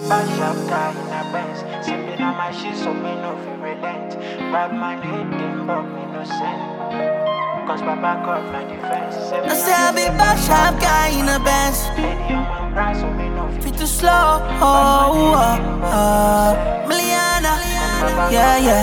bash up guy in a Benz. Sipping on my shit so me no feel relent. Bad man hating but me no send. Cause Baba got my defense. I say I be bash up guy in a Benz. Lady on my brand so me no Fit too slow, Miliana, yeah.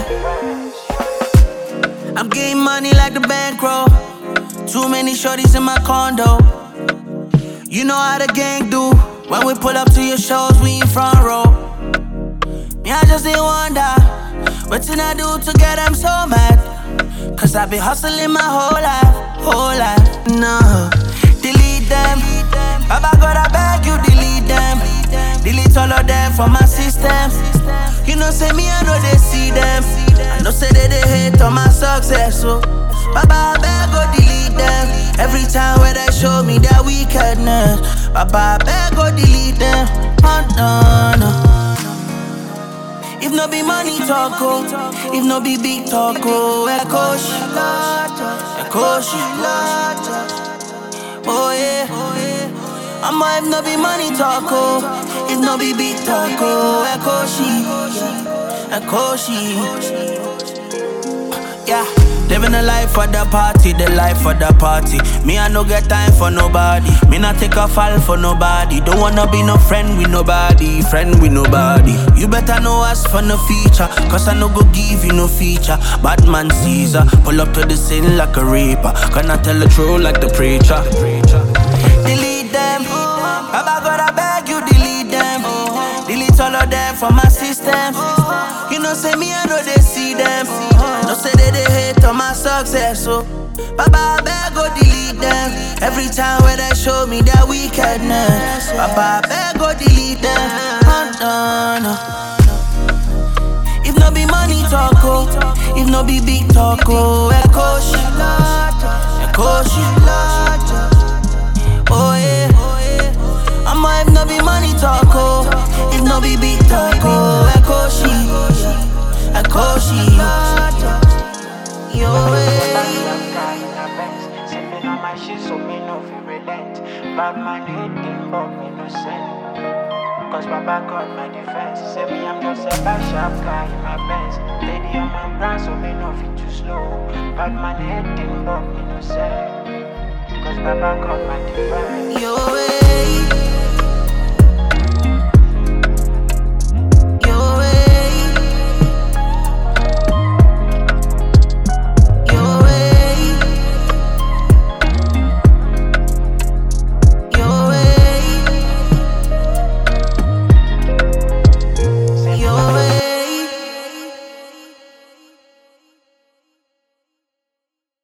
I'm getting money like the bankroll. Too many shorties in my condo. You know how the gang do. When we pull up to your shows, we in front row. Me, I just didn't wonder what can I do to get them so mad? Cause I been hustling my whole life, no. Delete them, Baba God, I beg you, delete them. Delete all of them from my system. You know, say me, I know they see them. I know, say they hate on my success, so Baba, I beg go delete them. Every time where they show me their wickedness, Baba, I beg go delete them. Oh, no. If no be money talk, if no be big talk, Ekoshi, oh yeah. I'ma if no be money talk, if no be big talk, Ekoshi, yeah. Living a life for the party, the life for the party. Me, I no get time for nobody. Me not take a fall for nobody. Don't wanna be no friend with nobody, You better know us for no feature, cause I no go give you no feature. Batman Caesar, pull up to the scene like a reaper. Gonna tell the truth like the preacher. Delete them, Baba God, I beg you, delete them. Delete all of them from my system. You know, say me, I know they see them. No say they hate on my success, so Baba, I beg go delete them. Every time where they show me their wickedness, Baba, I beg go delete them. No. If no be money talk, if no be big talk, Ekoshi, oh yeah. I'ma if no be money talk, if no be big talk, Ekoshi, yo sipping on my shit so me no feel relent. Bad man hating but me no send. Cause Baba got my defense. Say me I'm just a bash up guy in my Benz. Lady on my brand so me no feel too slow. Bad man hating but me no send. Cause Baba got my defense. yo